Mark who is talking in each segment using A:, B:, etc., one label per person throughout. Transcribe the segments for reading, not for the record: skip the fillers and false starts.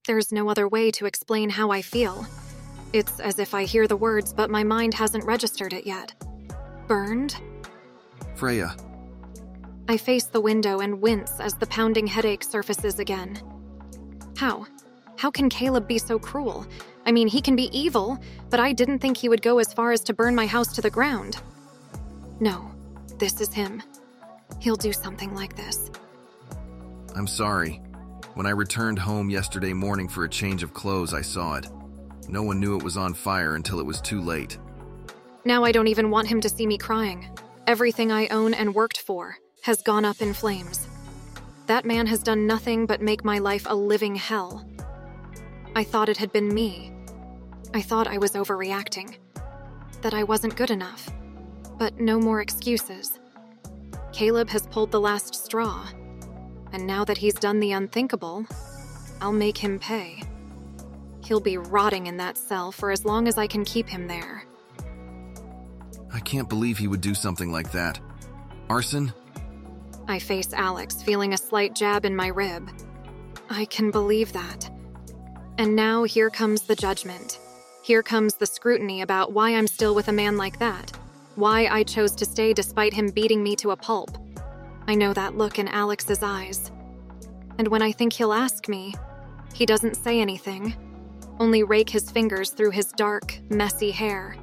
A: There's no other way to explain how I feel. It's as if I hear the words, but my mind hasn't registered it yet. Burned?
B: Freya.
A: I face the window and wince as the pounding headache surfaces again. How? How can Caleb be so cruel? I mean, he can be evil, but I didn't think he would go as far as to burn my house to the ground. No, this is him. He'll do something like this.
B: I'm sorry. When I returned home yesterday morning for a change of clothes, I saw it. No one knew it was on fire until it was too late.
A: Now I don't even want him to see me crying. Everything I own and worked for has gone up in flames. That man has done nothing but make my life a living hell. I thought it had been me. I thought I was overreacting. That I wasn't good enough. But no more excuses. Caleb has pulled the last straw. And now that he's done the unthinkable, I'll make him pay. He'll be rotting in that cell for as long as I can keep him there.
B: I can't believe he would do something like that. Arson?
A: I face Alex, feeling a slight jab in my rib. I can believe that. And now here comes the judgment. Here comes the scrutiny about why I'm still with a man like that. Why I chose to stay despite him beating me to a pulp. I know that look in Alex's eyes. And when I think he'll ask me, he doesn't say anything, only rake his fingers through his dark, messy hair.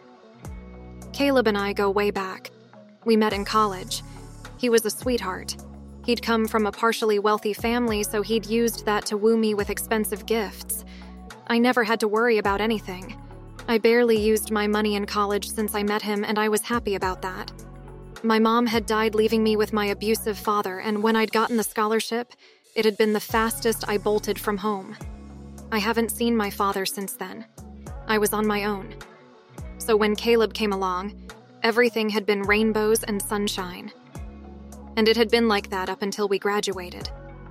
A: Caleb and I go way back. We met in college. He was a sweetheart. He'd come from a partially wealthy family, so he'd used that to woo me with expensive gifts. I never had to worry about anything. I barely used my money in college since I met him, and I was happy about that. My mom had died leaving me with my abusive father, and when I'd gotten the scholarship, it had been the fastest I bolted from home. I haven't seen my father since then. I was on my own. So when Caleb came along, everything had been rainbows and sunshine. And it had been like that up until we graduated.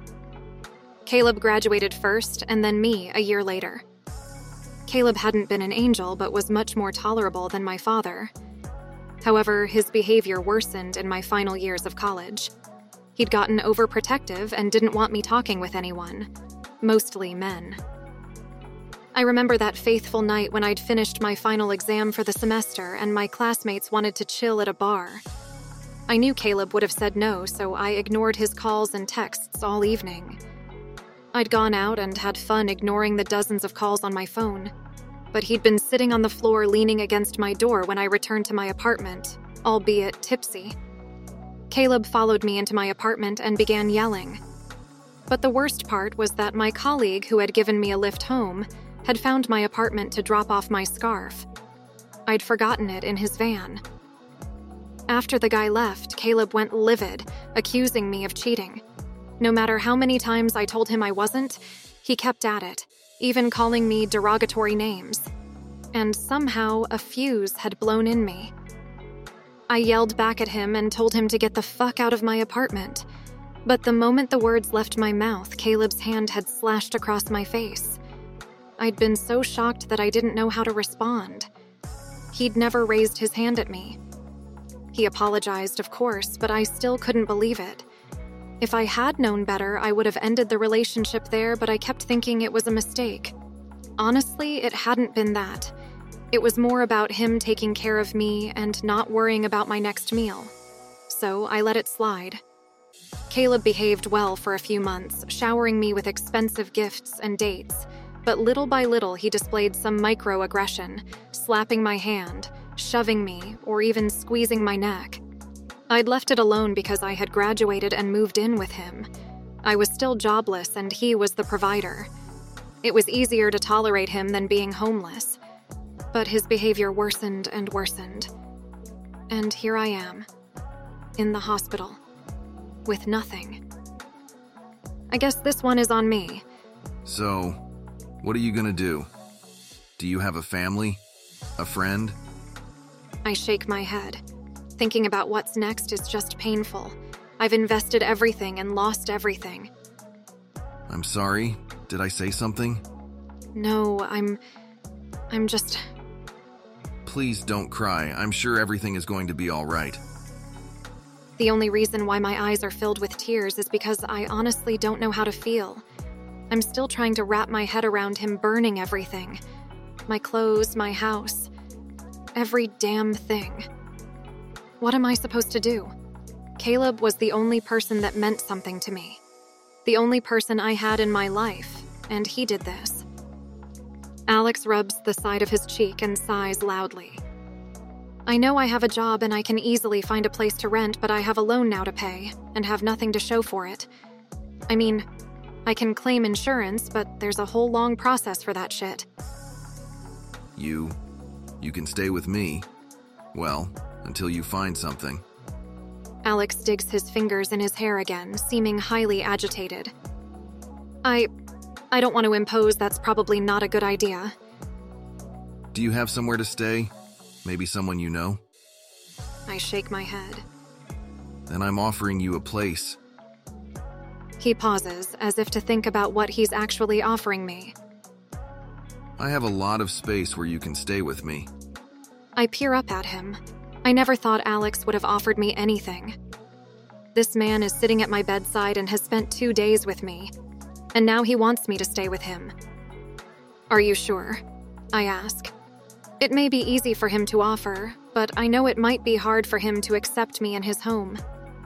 A: Caleb graduated first, and then me a year later. Caleb hadn't been an angel, but was much more tolerable than my father. However, his behavior worsened in my final years of college. He'd gotten overprotective and didn't want me talking with anyone, mostly men. I remember that faithful night when I'd finished my final exam for the semester and my classmates wanted to chill at a bar. I knew Caleb would have said no, so I ignored his calls and texts all evening. I'd gone out and had fun ignoring the dozens of calls on my phone, but he'd been sitting on the floor leaning against my door when I returned to my apartment, albeit tipsy. Caleb followed me into my apartment and began yelling. But the worst part was that my colleague who had given me a lift home had found my apartment to drop off my scarf. I'd forgotten it in his van. After the guy left, Caleb went livid, accusing me of cheating. No matter how many times I told him I wasn't, he kept at it, even calling me derogatory names. And somehow a fuse had blown in me. I yelled back at him and told him to get the fuck out of my apartment. But the moment the words left my mouth, Caleb's hand had slashed across my face. I'd been so shocked that I didn't know how to respond. He'd never raised his hand at me. He apologized, of course, but I still couldn't believe it. If I had known better, I would have ended the relationship there, but I kept thinking it was a mistake. Honestly, it hadn't been that. It was more about him taking care of me and not worrying about my next meal. So I let it slide. Caleb behaved well for a few months, showering me with expensive gifts and dates, but little by little he displayed some microaggression, slapping my hand, shoving me, or even squeezing my neck. I'd left it alone because I had graduated and moved in with him. I was still jobless and he was the provider. It was easier to tolerate him than being homeless. But his behavior worsened and worsened. And here I am, in the hospital, with nothing. I guess this one is on me.
B: So, what are you gonna do? Do you have a family? A friend?
A: I shake my head. Thinking about what's next is just painful. I've invested everything and lost everything.
B: I'm sorry. Did I say something?
A: No, I'm just...
B: Please don't cry. I'm sure everything is going to be all right.
A: The only reason why my eyes are filled with tears is because I honestly don't know how to feel. I'm still trying to wrap my head around him burning everything. My clothes, my house. Every damn thing. What am I supposed to do? Caleb was the only person that meant something to me. The only person I had in my life, and he did this. Alex rubs the side of his cheek and sighs loudly. I know I have a job and I can easily find a place to rent, but I have a loan now to pay and have nothing to show for it. I mean, I can claim insurance, but there's a whole long process for that shit.
B: You can stay with me. Well, until you find something.
A: Alex digs his fingers in his hair again, seeming highly agitated. I don't want to impose. That's probably not a good idea.
B: Do you have somewhere to stay? Maybe someone you know?
A: I shake my head.
B: Then I'm offering you a place.
A: He pauses, as if to think about what he's actually offering me.
B: I have a lot of space where you can stay with me.
A: I peer up at him. I never thought Alex would have offered me anything. This man is sitting at my bedside and has spent 2 days with me, and now he wants me to stay with him. Are you sure? I ask. It may be easy for him to offer, but I know it might be hard for him to accept me in his home.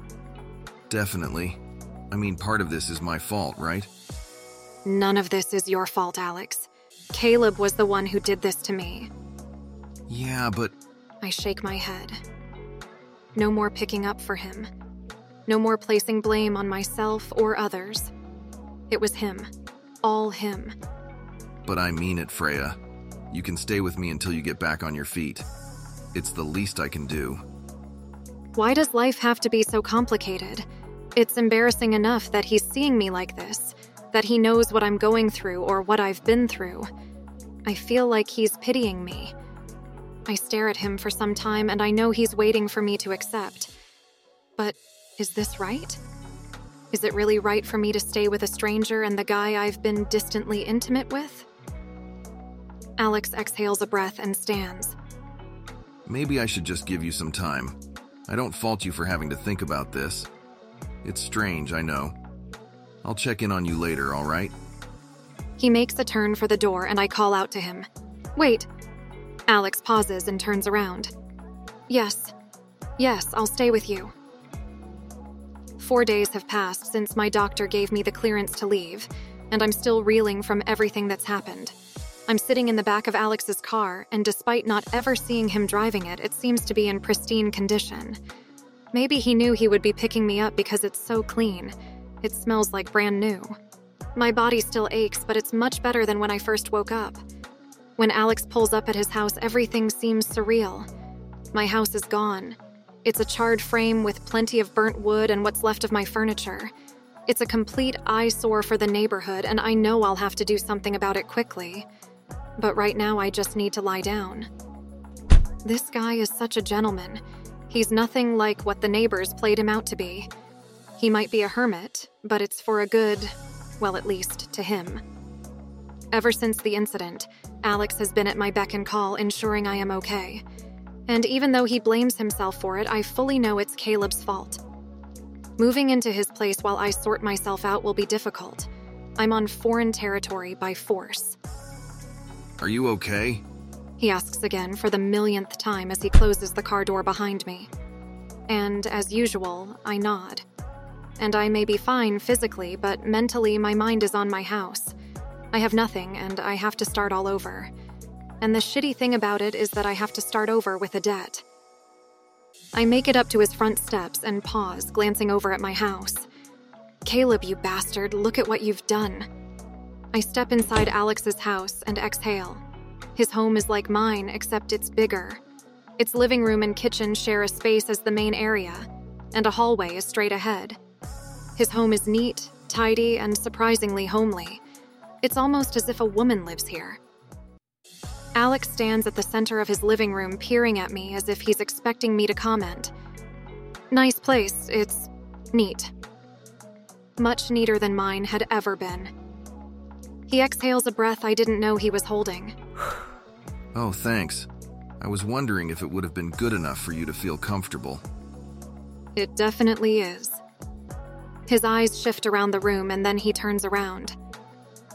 B: Definitely. I mean, part of this is my fault, right?
A: None of this is your fault, Alex. Caleb was the one who did this to me.
B: Yeah, but...
A: I shake my head. No more picking up for him. No more placing blame on myself or others. It was him. All him.
B: But I mean it, Freya. You can stay with me until you get back on your feet. It's the least I can do.
A: Why does life have to be so complicated? It's embarrassing enough that he's seeing me like this, that he knows what I'm going through or what I've been through. I feel like he's pitying me. I stare at him for some time and I know he's waiting for me to accept. But is this right? Is it really right for me to stay with a stranger and the guy I've been distantly intimate with? Alex exhales a breath and stands.
B: Maybe I should just give you some time. I don't fault you for having to think about this. It's strange, I know. I'll check in on you later, all right?
A: He makes a turn for the door and I call out to him. Wait. Alex pauses and turns around. Yes, I'll stay with you. 4 days have passed since my doctor gave me the clearance to leave, and I'm still reeling from everything that's happened. I'm sitting in the back of Alex's car, and despite not ever seeing him driving it, it seems to be in pristine condition. Maybe he knew he would be picking me up because it's so clean. It smells like brand new. My body still aches, but it's much better than when I first woke up. When Alex pulls up at his house, everything seems surreal. My house is gone. It's a charred frame with plenty of burnt wood and what's left of my furniture. It's a complete eyesore for the neighborhood, and I know I'll have to do something about it quickly. But right now, I just need to lie down. This guy is such a gentleman. He's nothing like what the neighbors played him out to be. He might be a hermit, but it's for a good, well, at least to him. Ever since the incident, Alex has been at my beck and call, ensuring I am okay. And even though he blames himself for it, I fully know it's Caleb's fault. Moving into his place while I sort myself out will be difficult. I'm on foreign territory by force.
B: Are you okay?
A: He asks again for the millionth time as he closes the car door behind me. And as usual, I nod. And I may be fine physically, but mentally my mind is on my house. I have nothing, and I have to start all over. And the shitty thing about it is that I have to start over with a debt. I make it up to his front steps and pause, glancing over at my house. Caleb, you bastard, look at what you've done. I step inside Alex's house and exhale. His home is like mine, except it's bigger. Its living room and kitchen share a space as the main area, and a hallway is straight ahead. His home is neat, tidy, and surprisingly homely. It's almost as if a woman lives here. Alex stands at the center of his living room, peering at me as if he's expecting me to comment. Nice place, it's neat. Much neater than mine had ever been. He exhales a breath I didn't know he was holding.
B: Oh, thanks. I was wondering if it would have been good enough for you to feel comfortable.
A: It definitely is. His eyes shift around the room and then he turns around.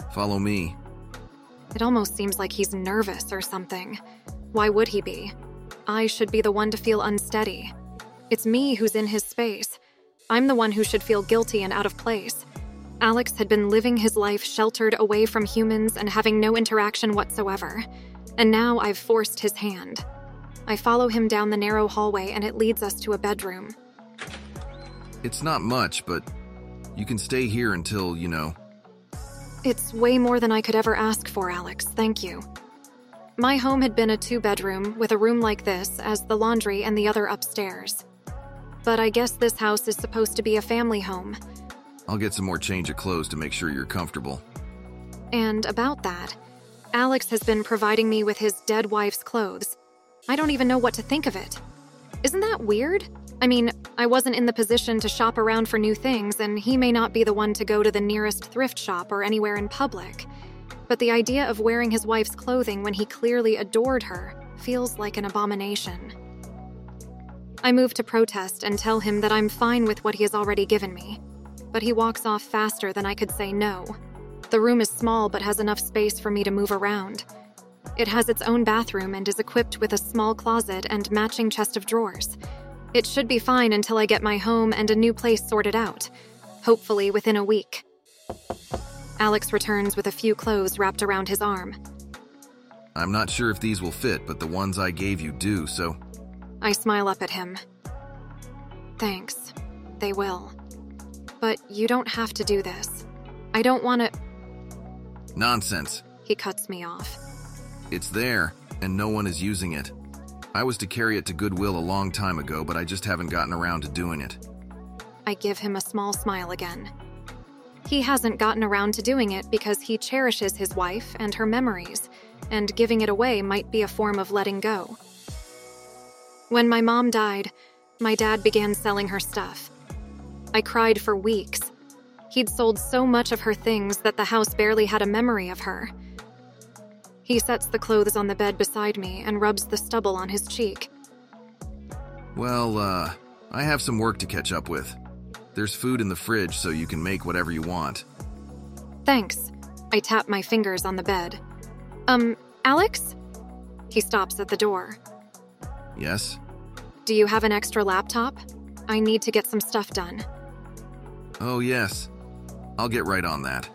B: Follow me.
A: It almost seems like he's nervous or something. Why would he be? I should be the one to feel unsteady. It's me who's in his space. I'm the one who should feel guilty and out of place. Alex had been living his life sheltered away from humans and having no interaction whatsoever. And now I've forced his hand. I follow him down the narrow hallway and it leads us to a bedroom.
B: It's not much, but you can stay here until,
A: It's way more than I could ever ask for, Alex. Thank you. My home had been a 2-bedroom with a room like this as the laundry and the other upstairs. But I guess this house is supposed to be a family home.
B: I'll get some more change of clothes to make sure you're comfortable.
A: And about that, Alex has been providing me with his dead wife's clothes. I don't even know what to think of it. Isn't that weird? I mean, I wasn't in the position to shop around for new things, and he may not be the one to go to the nearest thrift shop or anywhere in public. But the idea of wearing his wife's clothing when he clearly adored her feels like an abomination. I move to protest and tell him that I'm fine with what he has already given me. But he walks off faster than I could say no. The room is small but has enough space for me to move around. It has its own bathroom and is equipped with a small closet and matching chest of drawers. It should be fine until I get my home and a new place sorted out, hopefully within a week. Alex returns with a few clothes wrapped around his arm.
B: I'm not sure if these will fit, but the ones I gave you do, so...
A: I smile up at him. Thanks. They will. But you don't have to do this. I don't want to...
B: Nonsense.
A: He cuts me off.
B: It's there, and no one is using it. I was to carry it to Goodwill a long time ago, but I just haven't gotten around to doing it.
A: I give him a small smile again. He hasn't gotten around to doing it because he cherishes his wife and her memories, and giving it away might be a form of letting go. When my mom died, my dad began selling her stuff. I cried for weeks. He'd sold so much of her things that the house barely had a memory of her. He sets the clothes on the bed beside me and rubs the stubble on his cheek.
B: Well, I have some work to catch up with. There's food in the fridge so you can make whatever you want.
A: Thanks. I tap my fingers on the bed. Alex? He stops at the door.
B: Yes?
A: Do you have an extra laptop? I need to get some stuff done.
B: Oh, yes. I'll get right on that.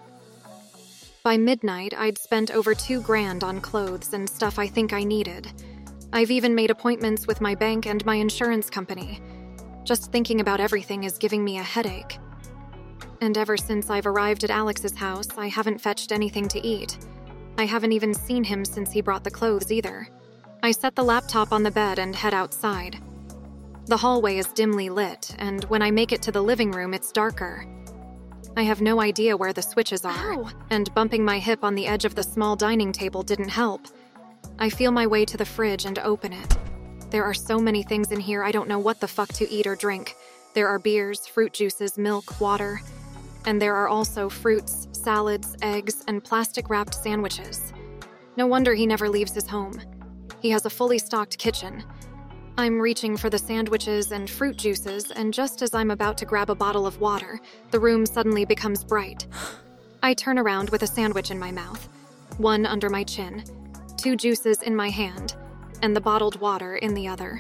A: By midnight, I'd spent over $2,000 on clothes and stuff I think I needed. I've even made appointments with my bank and my insurance company. Just thinking about everything is giving me a headache. And ever since I've arrived at Alex's house, I haven't fetched anything to eat. I haven't even seen him since he brought the clothes either. I set the laptop on the bed and head outside. The hallway is dimly lit, and when I make it to the living room, it's darker. I have no idea where the switches are, and bumping my hip on the edge of the small dining table didn't help. I feel my way to the fridge and open it. There are so many things in here I don't know what the fuck to eat or drink. There are beers, fruit juices, milk, water, and there are also fruits, salads, eggs, and plastic-wrapped sandwiches. No wonder he never leaves his home. He has a fully stocked kitchen. I'm reaching for the sandwiches and fruit juices, and just as I'm about to grab a bottle of water, the room suddenly becomes bright. I turn around with a sandwich in my mouth, one under my chin, 2 juices in my hand, and the bottled water in the other.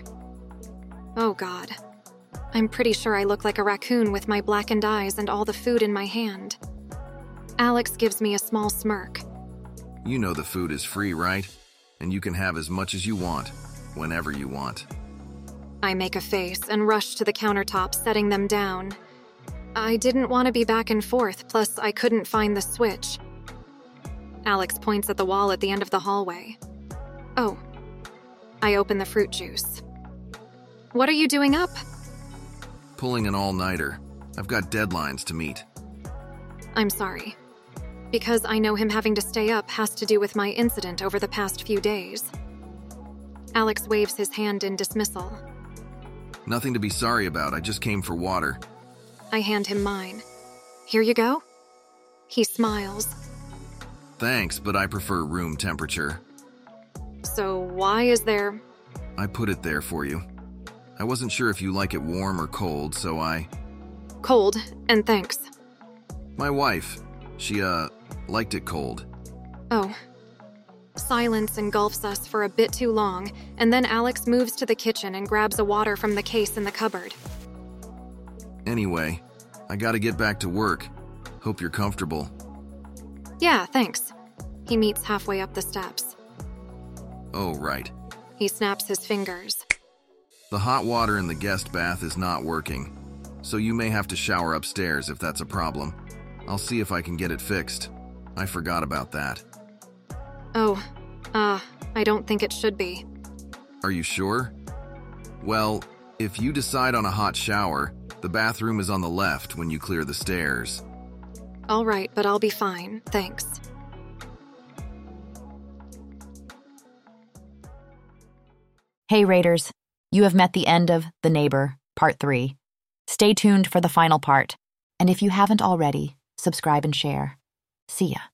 A: Oh God. I'm pretty sure I look like a raccoon with my blackened eyes and all the food in my hand. Alex gives me a small smirk.
B: You know the food is free, right? And you can have as much as you want, whenever you want.
A: I make a face and rush to the countertop, setting them down. I didn't want to be back and forth, plus I couldn't find the switch. Alex points at the wall at the end of the hallway. Oh. I open the fruit juice. What are you doing up?
B: Pulling an all-nighter. I've got deadlines to meet.
A: I'm sorry. Because I know him having to stay up has to do with my incident over the past few days. Alex waves his hand in dismissal.
B: Nothing to be sorry about, I just came for water.
A: I hand him mine. Here you go. He smiles.
B: Thanks, but I prefer room temperature.
A: So why is there...
B: I put it there for you. I wasn't sure if you like it warm or cold, so I...
A: Cold, and thanks.
B: My wife, she Liked it cold.
A: Oh. Silence engulfs us for a bit too long, and then Alex moves to the kitchen and grabs a water from the case in the cupboard.
B: Anyway, I gotta get back to work. Hope you're comfortable.
A: Yeah, thanks. He meets halfway up the steps.
B: Oh, right.
A: He snaps his fingers.
B: The hot water in the guest bath is not working, so you may have to shower upstairs if that's a problem. I'll see if I can get it fixed. I forgot about that.
A: Oh, I don't think it should be.
B: Are you sure? Well, if you decide on a hot shower, the bathroom is on the left when you clear the stairs.
A: All right, but I'll be fine, thanks.
C: Hey Raiders, you have met the end of The Neighbor, Part 3. Stay tuned for the final part, and if you haven't already, subscribe and share. See ya.